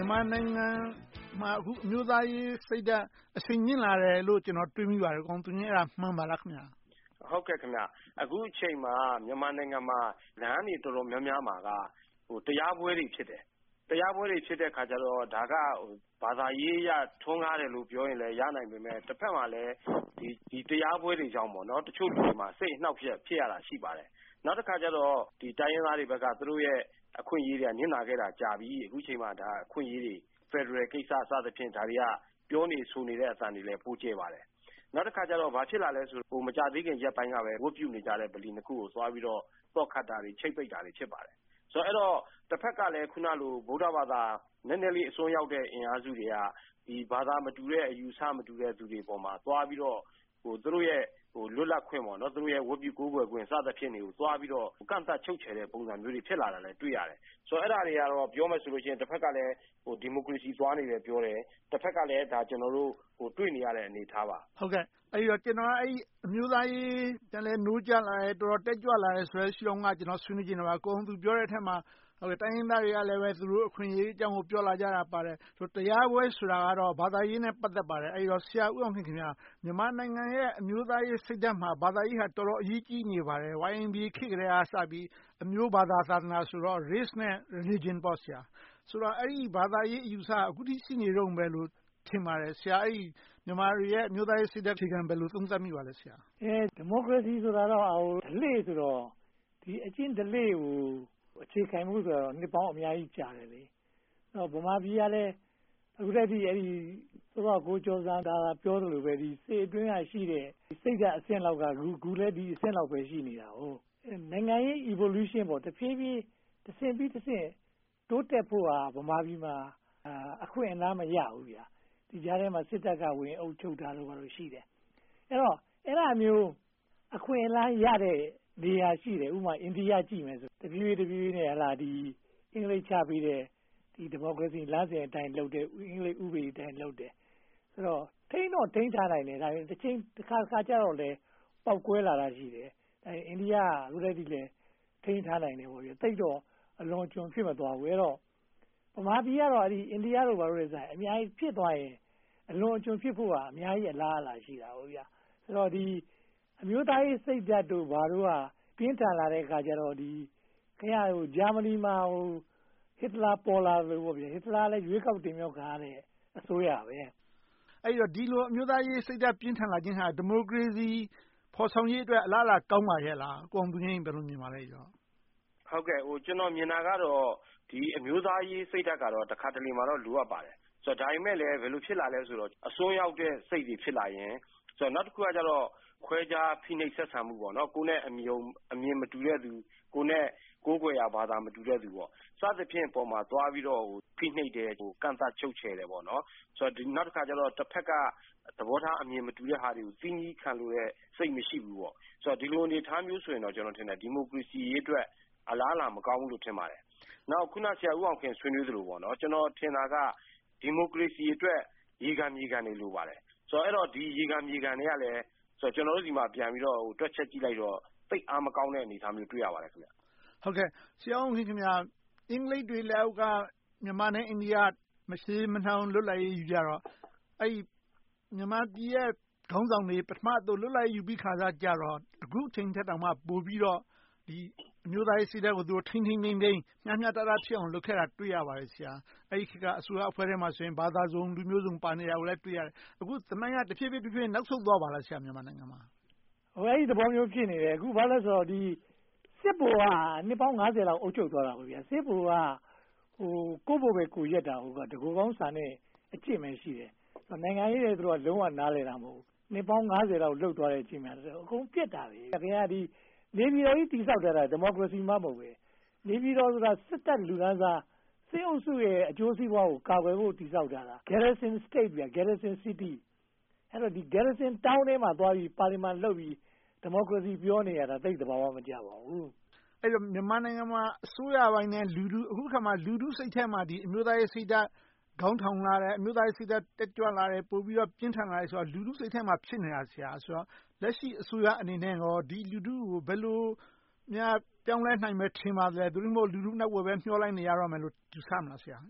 မြန်မာနိုင်ငံမှာအခုအမျိုးသားရေးစိတ်ဓါတ်အရှိန်မြင့်လာတယ်လို့ကျနော်တွေးမိပါတယ်။သူငြိမ်းမှန်ပါလားခင်များ။ဟုတ်ကဲ့ခင်များ။အခုအချိန်မှာမြန်မာနိုင်ငံမှာလမ်းတွေတော်တော်များများမှာတရားပွဲတွေဖြစ်တယ်။တရားပွဲတွေဖြစ်တဲ့အခါကြတော့ဒါကဘာသာရေးအရထွန်းကားတယ်လို့ပြောရင်လည်းရနိုင်ပေမယ့်တစ်ဖက်မှာလည်းဒီတရားပွဲတွေကြောင့်တချို့လူတွေမှာစိတ်အနှောက်အယှက်ဖြစ်ရတာရှိပါတယ်။နောက်တစ်ခါကြတော့တိုင်းရင်းသားတွေဘက်ကသူတို့ရဲ့အခွင့်အရေးတွေကနစ်နာခဲ့တာကြာပြီ။အခုအချိန်မှာအခွင့်အရေးတွေဖယ်ဒရယ်ကိစ္စစသဖြင့်ဒါတွေကပြောနေဆိုနေတဲ့အသံတွေလည်းပိုကျယ်ပါတယ်။နောက်တစ်ခါကြတော့ဘာဖြစ်လာလဲဆိုတော့မကြာသေးခင်ရက်ပိုင်းကပဲဝတ်ပြုနေကြတဲ့ဗလီနှစ်ခုကိုသွားပြီးတော့သော့ခတ်တာတွေချိတ်ပိတ်တာတွေဖြစ်ပါတယ်။ဆိုတော့တစ်ဖက်ကလည်းခုနလိုဗုဒ္ဓဘာသာနည်းနည်းလေးအစွန်းရောက်တဲ့အင်အားစုတွေကဒီဘာသာမတူတဲ့အယူအဆမတူတဲ့သူတွေပေါ်မှာသွားပြီးတော့သူတို့ရဲ့လွတ်လပ်ခွင့်သူတို့ရဲ့ဝတ်ပြုကိုးကွယ်ခွင့်စသဖြင့်တွေကိုသွားပြီးတော့ကန့်သတ်ချုပ်ချယ်တဲ့ပုံစံမျိုးတွေဖြစ်လာတာလည်းတွေ့ရတယ်။ဆိုတော့အဲ့ဒါတွေကတော့ပြောမယ်ဆိုလို့ရှိရင်တစ်ဖက်ကလည်းဒီမိုကရေစီသွားနေတယ်ပြောတယ်။တစ်ဖက်ကလည်းကျွန်တော်တို့တွေ့နေရတဲ့အနေအထားပါ။ဟုတ်ကဲ့အဲဒီတော့ကျွန်တော်အမျိုးသားရေးပြန်လည်နိုးကြားလာတယ်တော်တော်တက်ကြွလာတယ်ဆိုတဲ့ရှုထောင့်ကကျွန်တော်ဆွေးနွေးချင်တာပါ။ကိုအောင်သူပြောတဲ့အထက်မှာတိုင်းရင်းသားတွေကလည်းသူတို့အခွင့်အရေးအကြောင်းကိုပြောလာကြတာပါတယ်။တရားပွဲဆိုတာကတော့ဘာသာရေးနဲ့ပတ်သက်ပါတယ်။အဲဒီတော့ဆရာဦးအောင်ခင်ခင်များမြန်မာနိုင်ငံရဲ့အမျိုးသားရေးစိတ်ဓါတ်မှာဘာသာရေးဟာတော်တော်အရေးကြီးနေပါတယ်။ YNBA ခေတ်ကတည်းကစပြီးအမျိုးဘာသာသာသနာဆိုတော့ Race နဲ့ Religion ပေါ့ဆရာ။ဆိုတော့အဲဒီဘာသာရေးအယူအဆအခုထိရှိနေတုန်းပဲလို့ထင်ပါတယ်။ဆရာမြန်မာတွေရဲ့အမျိုးသားရေးစိတ်ဓါတ်အခြေခံဘယ်လိုသုံးသပ်မိပါလဲဆရာ။ဒီမိုကရေစီဆိုတာတော့ဓလေ့ဆိုတော့ဒီအကျင့်ဓလေ့ကိုအခြေခံမှုဆိုတော့နှစ်ပေါင်းအများကြီးကြာတယ်လေ။ဗမာပြည်ကလည်းအခုတည်းကကိုကျော်ဇံသာပြောသလိုပဲစစ်အတွင်းကရှိတဲ့စိတ်ဓါတ်အဆင့်လောက်ကအခုလည်းဒီအဆင့်လောက်ပဲရှိနေတာ။နိုင်ငံရေး evolution တဖြည်းဖြည်းတဆင့်ပြီးတဆင့်တိုးတက်ဖို့ကဗမာပြည်မှာအခွင့်အလမ်းမရဘူး။ဒီကြားထဲမှာစစ်တပ်ကဝင်အုပ်ချုပ်တာတို့ရှိတယ်။အဲ့တော့အဲ့ဒါမျိုးအခွင့်အလမ်းရတဲ့နေရာရှိတယ်။ဥပမာအိန္ဒိယကြည့်မယ်ဆိုတဖြည်းဖြည်းနဲ့အင်္ဂလိပ်ချပြီးတဲ့ဒီမိုကရေစီလမ်းစဉ်အတိုင်းလုပ်တယ်အင်္ဂလိပ်ဥပဒေအတိုင်းလုပ်တယ်ဆိုတော့ထိန်းထားနိုင်တယ်ဒါပေမဲ့တစ်ခါကြတော့လေပောက်ကွဲလာတာရှိတယ်အိန္ဒိယကအခုတည်းကလည်းထိန်းထားနိုင်တယ်ပေါ့တိတ်တော့အလွန်ကျွံဖြစ်မသွားဘူးအဲ့တော့ဗမာပြည်ကတော့အိန္ဒိယတို့ဘာလို့လဲဆိုရင်အများကြီးဖြစ်သွားရင်အလွန်ကျွံဖြစ်ဖို့ကအများကြီးအလားအလာရှိတာဆိုတော့ဒီအမျိုးသားရေးစိတ်ဓါတ်တို့ဘာတို့ကပြင်းထန်လာတဲ့အခါကျတော့ခင်ဗျားဂျာမနီမှာဟစ်တလာပေါ်လာလို့ပေါ့ဟစ်တလာလည်းရွေးကောက်တင်မြှောက်ခံရတဲ့အစိုးရပဲအဲဒီတော့ဒီလိုအမျိုးသားရေးစိတ်ဓါတ်ပြင်းထန်လာခြင်းဟာဒီမိုကရေစီဖော်ဆောင်ရေးအတွက်အလားအလာကောင်းပါရဲ့လားကိုအောင်သူငြိမ်းဘယ်လိုမြင်ပါလဲဟုတ်ကဲ့ကျွန်တော်မြင်တာကတော့ဒီအမျိုးသားရေးစိတ်ဓါတ်ကတော့တစ်ခါတလေမှာတော့လိုအပ်ပါတယ်ဆိုတော့ဒါပေမဲ့လည်းဘယ်လိုဖြစ်လာလဲဆိုတော့အစွန်းရောက်တဲ့စိတ်တွေဖြစ်လာရင်ဆိုတော့နောက်တစ်ခုကကျတော့ခွဲခြားဖိနှိပ်ဆက်ဆံမှုပေါ့နော်ကိုယ်နဲ့အမြင်မတူတဲ့သူကိုယ်နဲ့ကိုးကွယ်ရာဘာသာမတူတဲ့သူပေါ့စသဖြင့်ပေါ်မှာသွားပြီးတော့ဖိနှိပ်တယ်ကန့်သတ်ချုပ်ချယ်တယ်ပေါ့နော်ဆိုတော့နောက်တစ်ခါကျတော့တစ်ဖက်ကသဘောထားအမြင်မတူတဲ့ဟာတွေကိုစီးကြီးခံလို့တဲ့စိတ်မရှိဘူးပေါ့ဆိုတော့ဒီလိုအနေထားမျိုးဆိုရင်တော့ကျွန်တော်ထင်တယ်ဒီမိုကရေစီရေးအတွက်အလားအလာမကောင်းဘူးလို့ထင်ပါတယ်နောက်ခုနဆရာဦးအောင်ခင်ဆွေးနွေးသလိုပေါ့နော်ကျွန်တော်ထင်တာကဒီမိုကရေစီအတွက်ရေခံမြေခံတွေလိုပါတယ်ဆိုတော့အဲ့တော့ဒီရေခံမြေခံတွေကလည်းဆိုတော့ကျွန်တော်တို့ဒီမှာပြန်ပြီးတော့တွက်ချက်ကြည့်လိုက်တော့သိပ်အားမကောင်းတဲ့အနေအထားမျိုးတွေ့ရပါတယ်ခင်ဗျဟုတ်ကဲ့ဆရာအောင်ခင်ခင်ဗျာအင်္ဂလိပ်တွေလက်အောက်ကမြန်မာနဲ့အိန္ဒိယမရှေးမနှောင်းလွတ်လပ်ရေးယူကြတော့အဲဒီမြန်မာပြည်ရဲ့ခေါင်းဆောင်တွေပထမလွတ်လပ်ရေးယူပြီးခါစားကြတော့အခုချိန်ထက်တောင်မှပိုပြီးတော့ဒီအမျိုးသားရေးစိတ်ဓါတ်ကိုသူတို့ထိန်းသိမ်းမျှမျှတတဖြစ်အောင်လုပ်ခဲ့တာတွေ့ရပါတယ်ဆရာအဲဒီခေတ်ကအစိုးရအဖွဲ့ထဲမှာဆိုရင်ဘာသာစုံလူမျိုးစုံပါနေတာကိုလည်းတွေ့ရတယ်အခုသမိုင်းကတဖြည်းဖြည်းနောက်ဆုတ်သွားပါလားဆရာမြန်မာနိုင်ငံမှာအဲဒီသဘောမျိုးဖြစ်နေတယ်အခုဘာလဲဆိုတော့ဒီစစ်ဗိုလ်ကနှစ်ပေါင်း50လောက်အုပ်ချုပ်သွားတာပေါ့ဗျာစစ်ဗိုလ်ကကိုယ့်ဘို့ပဲကိုရက်တာတကူကောင်းဆန်တဲ့အကျင့်ပဲရှိတယ်နိုင်ငံရေးတွေသူတို့ကလုံးဝနားလည်တာမဟုတ်ဘူးနှစ်ပေါင်း50လောက်လှုပ်သွားတဲ့အကျင့်များတယ်အကုန်ပြက်တာပဲခင်ဗျာဒီနေပြည်တော်ကြီးတည်ဆောက်ထားတာဒီမိုကရေစီမှမဟုတ်ပဲနေပြည်တော်ဆိုတာစစ်တပ်လူတန်းစားစစ်အုပ်စုရဲ့အကျိုးစီးပွားကိုကာကွယ်ဖို့တည်ဆောက်ထားတာ Garrison State ဗျ Garrison City အဲ့တော့ဒီ Garrison Town ထဲမှာသွားပြီးပါလီမန်လုပ်ပြီးဒီမိုကရေစီပြောနေရတာသိတဲ့ဘာမှမကြပါဘူးအဲ့တော့မြန်မာနိုင်ငံမှာအစိုးရပိုင်းနဲ့လူထုအခုခါမှာလူထုစိတ်ထဲမှာဒီအမျိုးသားရေးစိတ်ဓာတ်ခေါင်းထောင်လာတယ်အမျိုးသားရေးစိတ်ဓာတ်တက်ကြွလာတယ်ပို့ပြီးတော့ပြင်းထန်လာတယ်ဆိုတော့လူထုစိတ်ထဲမှာဖြစ်နေတာဆရာဆိုတော့လက်ရှိအစိုးရအနေနဲ့ရောဒီလူထုကိုဘယ်လိုများပြောင်းလဲနိုင်မယ်ထင်ပါသလဲသူတို့မို့လူထုနောက်ွယ်ပဲမျှော်လိုက်နေရတော့မယ်လို့ယူဆမလားဆရာ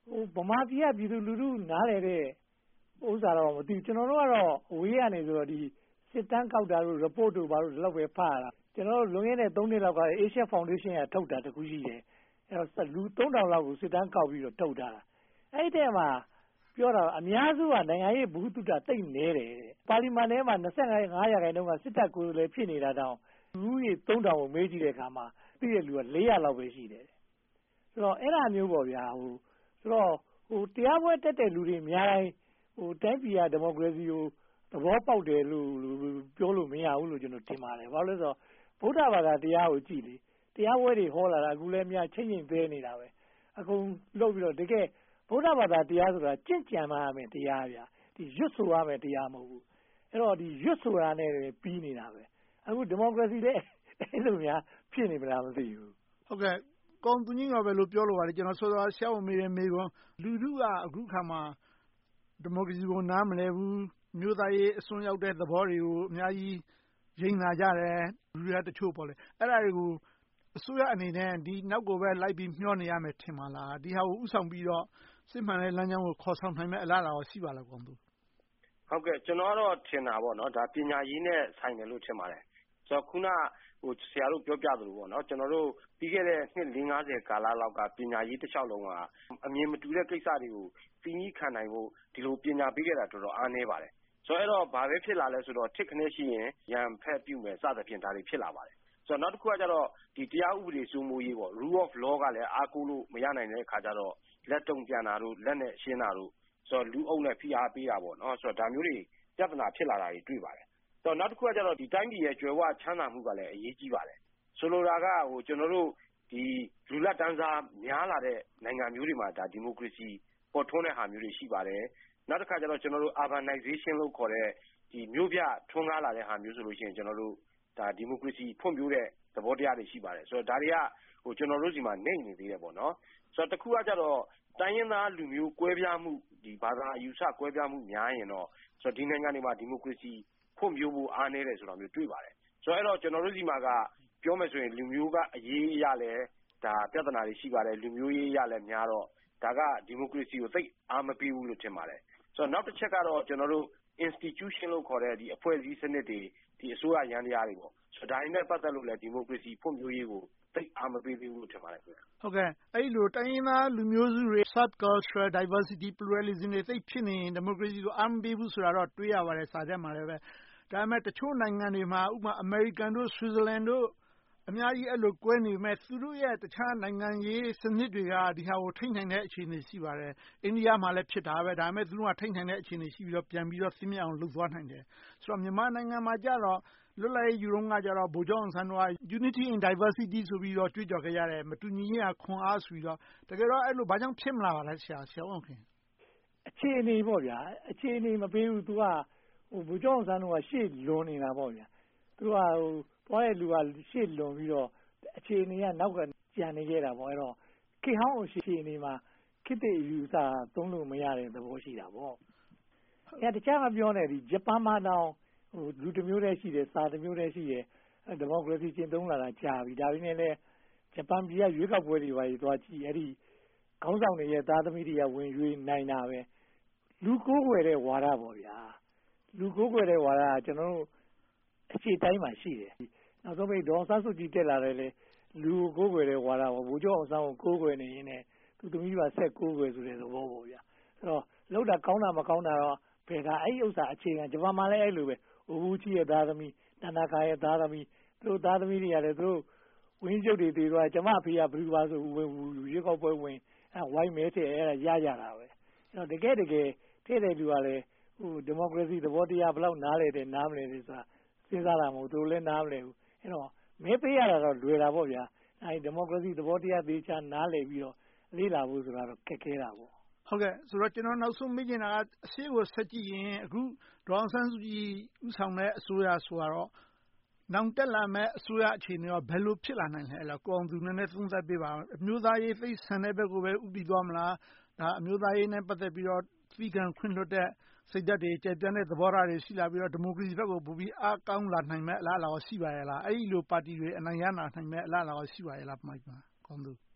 ဗမာပြည်ကပြည်သူလူထုနားလည်တဲ့ဥစ္စာတော့မသိဘူးကျွန်တော်တို့ကတော့အဝေးကနေဆိုတော့ဒီစစ်တမ်းကောက်တာတို့ report တို့ဘာလို့ဒီလောက်ပဲဖတ်ရတာကျွန်တော်တို့လွန်ခဲ့တဲ့3နှစ်လောက်က Asia Foundation ကထုတ်တာတခုရှိတယ်အဲတော့လူ3000လောက်ကိုစစ်တမ်းကောက်ပြီးတော့ထုတ်တာအဲ့ဒီထဲမှာပြောတာအများစုကနိုင်ငံရေးဘုသူတ္တသိမ့်နေတယ်ပါလီမန်ထဲမှာ25%ကစစ်တပ်ကိုယ်စားလှယ်ဖြစ်နေတာတောင်လူကြီး3000ကိုမေးကြည့်တဲ့အခါမှာသိတဲ့လူက400လောက်ပဲရှိတယ်ဆိုတော့အဲ့ဒါမျိုးပေါ့ဗျာဆိုတော့တရားပွဲတက်တဲ့လူတွေအများတိုင်းတိုင်းပြည်ကဒီမိုကရေစီကိုသဘောပေါက်တယ်လို့ပြောလို့မရဘူးလို့ကျွန်တော်ထင်ပါတယ်ဘာလို့လဲဆိုတော့ဗုဒ္ဓဘာသာတရားကိုကြည့်လေတရားပွဲတွေဟောလာတာအခုလည်းများချင်းချင်းသေးနေတာပဲအကုန်လုပ်ပြီးတော့တကယ်ဗုဒ္ဓဘာသာတရားဆိုတာကြင့်ကြံမှရမယ်တရားဗျာဒီရွတ်ဆိုရမယ်တရားမဟုတ်ဘူးအဲ့တော့ဒီရွတ်ဆိုတာနဲ့ပြီးနေတာပဲအခုဒီမိုကရေစီလည်းအဲ့လိုများဖြစ်နေမလားမသိဘူးဟုတ်ကဲ့ကောင်းသူကြီးကပဲလို့ပြောလို့ပါတယ်ကျွန်တော်ဆိုတော့ဆရာဝန်မေးတယ်မေးခွန်းလူထုကအခုခါမှာဒီမိုကရေစီကိုနားမလဲဘူးမျိုးသားရေးအစွန်းရောက်တဲ့သဘောတွေကိုအများကြီးယိမ်းလာကြတယ်လူတွေကတချို့ပေါ့လေအဲ့ဒါတွေကိုအစိုးရအနေနဲ့ဒီနောက်ကိုပဲလိုက်ပြီးမျှောနေရမယ်ထင်ပါလားဒီဟာကိုဥဆောင်ပြီးတော့စစ်မှန်တဲ့လမ်းကြောင်းကိုခေါ်ဆောင်နိုင်မဲ့အလားအလာရှိပါလားကောင်းသူဟုတ်ကဲ့ကျွန်တော်ကတော့ထင်တာပေါ့နော်ဒါပညာရေးနဲ့ဆိုင်တယ်လို့ထင်ပါတယ်ဆိုတော့ခုနဆရာတို့ပြောပြသလိုပေါ့နော်ကျွန်တော်တို့ပြီးခဲ့တဲ့နှစ်50ကာလလောက်ကပညာရေးတစ်လျှောက်လုံးကအမြင်မတူတဲ့ကိစ္စတွေကိုပြီးကြီးခံနိုင်ဖို့ဒီလိုပညာပေးခဲ့တာတော်တော်အားနည်းပါတယ်ဆိုတော့ဘာပဲဖြစ်လာလဲဆိုတော့တစ်ခနဲ့ရှိရင်ရန်ဖက်ပြုမယ်စသဖြင့်ဒါတွေဖြစ်လာပါတယ်ဆိုတော့နောက်တစ်ခုကကျတော့ဒီတရားဥပဒေစိုးမိုးရေးပေါ့ rule of law ကလည်းအားကိုးလို့မရနိုင်တဲ့အခါကျတော့လက်တုံပြန်တာတို့လက်နဲ့ရှင်းတာတို့ဆိုတော့လူအုပ်နဲ့ဖိအားပေးတာပေါ့နော်ဆိုတော့ဒါမျိုးတွေပြဿနာဖြစ်လာတာတွေတွေ့ပါတယ်ဆိုတော့နောက်တစ်ခုကကျတော့ဒီတိုင်းပြည်ရဲ့ကြွယ်ဝချမ်းသာမှုကလည်းအရေးကြီးပါတယ်ဆိုလိုတာကကျွန်တော်တို့ဒီလူလက်တန်းစားများလာတဲ့နိုင်ငံမျိုးတွေမှာဒါဒီမိုကရေစီပေါ်ထွန်းတဲ့ဟာမျိုးတွေရှိပါတယ်နောက်တစ်ခါကျတော့ကျွန်တော်တို့ urbanization လို့ခေါ်တဲ့ဒီမြို့ပြထွန်းကားလာတဲ့ဟာမျိုးဆိုလို့ရှိရင်ကျွန်တော်တို့ဒါဒီမိုကရေစီဖွံ့ဖြိုးတဲ့သဘောတရားတွေရှိပါတယ်ဆိုတော့ဒါတွေကကျွန်တော်တို့စီမှာနေနေသေးတယ်ပေါ့နော်ဆိုတော့တစ်ခုကကျတော့တိုင်းရင်းသားလူမျိုးကွဲပြားမှုဒီဘာသာအယူဆကွဲပြားမှုများရင်တော့ဆိုတော့ဒီနိုင်ငံတွေမှာဒီမိုကရေစီဖွံ့ဖြိုးဖို့အားနည်းတယ်ဆိုတာမျိုးတွေ့ပါတယ်ဆိုတော့အဲ့တော့ကျွန်တော်တို့စီမှာကပြောမယ်ဆိုရင်လူမျိုးကအရေးအရလဲဒါပြဿနာတွေရှိပါတယ်လူမျိုးရေးအရလဲများတော့ဒါကဒီမိုကရေစီကိုသိအားမပေးဘူးလို့ထင်ပါတယ်ဆိုတော့နောက်တစ်ချက်ကတော့ကျွန်တော်တို့ institution လို့ခေါ်တဲ့ဒီအဖွဲ့အစည်းစနစ်တွေဒီအစိုးရရန်တရားတွေပေါ့ဆိုတော့ဒါနဲ့ပတ်သက်လို့လဲဒီမိုကရေစီဖွံ့ဖြိုးရေးကိုသိအားမပေးသေးဘူးလို့ထင်ပါတယ်ခင်ဗျဟုတ်ကဲ့အဲ့လိုတိုင်းရင်းသားလူမျိုးစုတွေ subcultural diversity pluralism တွေသိဖြစ်နေရင်ဒီမိုကရေစီကိုအားမပေးဘူးဆိုတာတော့တွေးရပါတယ်စာထဲမှာလည်းပဲဒါပေမဲ့တချို့နိုင်ငံတွေမှာဥပမာအမေရိကန်တို့ဆွစ်ဇာလန်တို့အများကြီးအဲ့လိုကွဲနေပေမဲ့သူတို့ရဲ့တခြားနိုင်ငံရေးစနစ်တွေကဒီဟာကိုထိန်းနိုင်တဲ့အခြေအနေရှိပါတယ်အိန္ဒိယမှာလည်းဖြစ်တာပဲဒါပေမဲ့သူတို့ကထိန်းနိုင်တဲ့အခြေအနေရှိပြီးတော့ပြန်ပြီးတော့သိမြအောင်လုပ်သွားနိုင်တယ်ဆိုတော့မြန်မာနိုင်ငံမှာကြတော့လွတ်လပ်ရေးယူတော့ကကြတော့ဗိုလ်ချုပ်အောင်ဆန်းတို့က unity in diversity ဆိုပြီးတော့ကြွေးကြော်ခဲ့ရတယ်မတူညီရေးကခွန်အားဆိုပြီးတော့တကယ်တော့အဲ့လိုဘာကြောင့်ဖြစ်မလာပါလဲဆရာအောင်ခင်အခြေအနေပေါ့ဗျာအခြေအနေမပေးဘူးသူကဗိုလ်ချုပ်အောင်ဆန်းတို့ကရှေ့လွန်နေတာပေါ့ဗျာသူကသွားတဲ့လူကရှေ့လွန်ပြီးတော့အခြေအနေကနောက်ကကြံနေခဲ့တာပေါ့အဲ့တော့ခေဟောင်းအခြေအနေမှာခေတ်တည်းယူဆသုံးလို့မရတဲ့သဘောရှိတာပေါ့အဲ့တခြားမပြောနဲ့ဒီဂျပန်မှာတော့လူတစ်မျိုးတည်းရှိတယ်စာတစ်မျိုးတည်းရှိတယ်ဒီမိုကရေစီကျင့်သုံးလာတာကြာပြီဒါပေမဲ့လည်းဂျပန်ပြည်ကရွေးကောက်ပွဲတွေပါသွားကြည့်အဲ့ဒီခေါင်းဆောင်တွေရဲ့သားသမီးတွေကဝင်ရွေးနိုင်တာပဲလူကိုးကွယ်တဲ့ဝါဒပေါ့ဗျာလူကိုးကွယ်တဲ့ဝါဒကကျွန်တော်တို့အခြေတိုင်းမှာရှိတယ်နောက်ဆုံးပိတ်ဒေါ်ဆန်းစုကြည်တက်လာတယ်လေလူကိုးကွယ်တဲ့ဝါဒပေါ့ဗိုလ်ချုပ်အောင်ဆန်းကိုကိုးကွယ်နေရင်လည်းသူသမီးပါဆက်ကိုးကွယ်ဆိုတဲ့သဘောပေါ့ဗျာအဲ့တော့လောက်တာကောင်းတာမကောင်းတာတော့ဘယ်ကအဲ့ဥစ္စာအခြေခံဂျပန်မှာလည်းအဲ့လိုပဲဦးဘူးကြီးရဲ့သားသမီးတဏ္ဍာခါရဲ့သားသမီးသူတို့သားသမီးတွေကလည်းသူတို့ဝင်းကျုပ်တွေတည်သွားကျမဖေးကဘယ်သူပါဆိုရွေးကောက်ပွဲဝင်ဝိုင်းမဲတဲ့အဲ့ဒါရကြတာပဲအဲ့တော့တကယ်ထည့်တဲ့လူကလည်းဒီမိုကရေစီသဘောတရားဘယ်လောက်နားလဲတယ်နားမလဲဆိုတာစဉ်းစားတာမဟုတ်သူလည်းနားမလဲဘူးအဲ့တော့မဲပေးရတာတော့လွယ်တာပေါ့ဗျာအဲ့ဒီမိုကရေစီသဘောတရားသေးချာနားလည်ပြီးတော့လေ့လာဖို့ဆိုတာတော့ခက်ခဲတာပေါ့ဟုတ်ကဲ့ဆိုတော့ကျွန်တော်နောက်ဆုံးမေးချင်တာကအရှိကိုဆက်ကြည့်ရင်အခုဒေါအောင်ဆန်းစုကြည်ဥဆောင်တဲ့အစိုးရဆိုတော့နောင်တက်လာမဲ့အစိုးရအခြေအနေတော့ဘယ်လိုဖြစ်လာနိုင်လဲအဲ့တော့ကိုအောင်သူနည်းနည်းသုံးသပ်ပေးပါအမျိုးသားရေးသိဆန်တဲ့ဘက်ကိုပဲဥတည်သွားမလားဒါအမျိုးသားရေးနဲ့ပတ်သက်ပြီးတော့သီးကံခွင့်လွှတ်တဲ့စိတ်ဓာတ်တွေကြံ့ကြံ့တဲ့သဘောထားတွေရှိလာပြီးတော့ဒီမိုကရေစီဘက်ကိုပိုပြီးအားကောင်းလာနိုင်မဲ့အလားအလာရှိပါရဲ့လားအဲ့ဒီလိုပါတီတွေအနိုင်ရနိုင်မဲ့အလားအလာရှိပါရဲ့လားမှိုက်ပါကောင်းသူ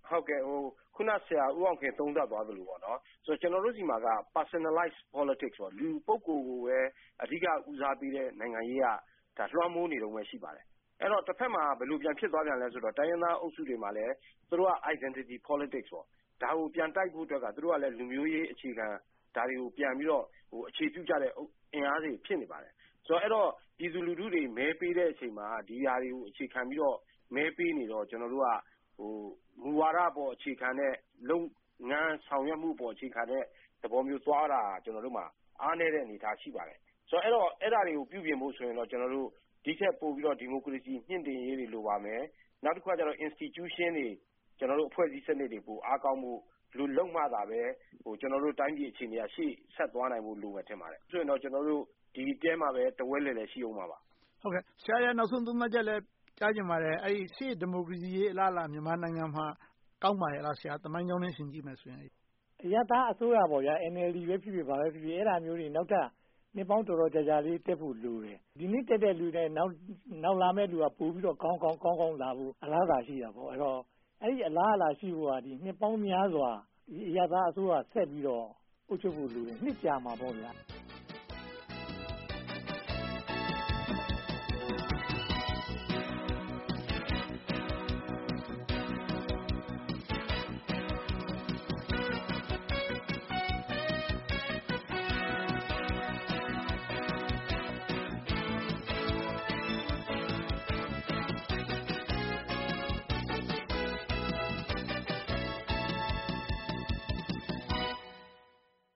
ဟုတ်ကဲ့ခုနဆရာဦးအောင်ခင်သုံးသပ်သွားသလိုပေါ့နော်ဆိုတော့ကျွန်တော်တို့စီမှာက personalized politics ပေါ့လူပုဂ္ဂိုလ်ကိုပဲအဓိကဦးစားပေးတဲ့နိုင်ငံရေးကဒါလွှမ်းမိုးနေတော့မှရှိပါတယ်အဲ့တော့တစ်ဖက်မှာဘယ်လိုပြန်ဖြစ်သွားပြန်လဲဆိုတော့တိုင်းရင်းသားအုပ်စုတွေမှာလည်းသူတို့က identity politics ပေါ့ဒါကိုပြန်တိုက်ဖို့အတွက်ကသူတို့ကလည်းလူမျိုးရေးအခြေခံဒါတွေကိုပြန်ပြီးတော့အခြေပြုကြတဲ့အင်အားတွေဖြစ်နေပါတယ်ဆိုတော့အဲ့တော့ပြည်သူလူထုတွေမဲပေးတဲ့အချိန်မှာဒီຢာတွေကိုအခြေခံပြီးတော့မဲပေးနေတော့ကျွန်တော်တို့ကမူဝါဒပေါ်အခြေခံတဲ့လုပ်ငန်းဆောင်ရွက်မှုပေါ်အခြေခံတဲ့သဘောမျိုးသွားတာကျွန်တော်တို့မှာအားနည်းတဲ့အနေအထားရှိပါတယ်ဆိုတော့အဲ့ဒါတွေကိုပြုပြင်ဖို့ဆိုရင်တော့ကျွန်တော်တို့ဒီထက်ပိုပြီးတော့ဒီမိုကရေစီမြင့်တင်ရေးတွေလိုပါမယ်နောက်တစ်ခါကျတော့ institution တွေကျွန်တော်တို့အဖွဲ့အစည်းစနစ်တွေပိုအားကောင်းမှုလူလုံမှသာပဲကျွန်တော်တို့တိုင်းပြည်အခြေအနေကရှေ့ဆက်သွားနိုင်ဖို့လိုမယ်ထင်ပါတယ်ဆိုရင်တော့ကျွန်တော်တို့ဒီတဲမှာပဲတဝဲလဲလဲရှိအောင်ပါဟုတ်ကဲ့ဆရာရဲ့နောက်ဆုံးသုံးသပ်ချက်လဲကြားကြင်ပါတယ်အဲ့ဒီရှေ့ဒီမိုကရေစီရေးအလားအလာမြန်မာနိုင်ငံမှာကောင်းပါရဲ့လားဆရာသမိုင်းကြောင်းနဲ့ရှင်းကြည့်မယ်ဆိုရင်အရသာအစိုးရပေါ့ဗျာ NLD ပဲဖြစ်ဖြစ်ပါပဲဖြစ်ဖြစ်အဲ့ဒါမျိုးတွေနောက်ထပ်နှစ်ပေါင်းတော်တော်ကြာကြာလေးတက်ဖို့လိုတယ်ဒီနေ့တက်တဲ့လူတွေနောက်လာမဲ့လူကပို့ပြီးတော့ကောင်းလာဖို့အလားအလာရှိတာပေါ့အဲ့တော့အဲ့ဒီအလားအလာရှိဖို့ကဒီနှစ်ပေါင်းများစွာဒီအရသာအစိုးရဆက်ပြီးတော့အုပ်ချုပ်ဖို့လိုတယ်နှစ်ကြာမှာပေါ့ဗျာ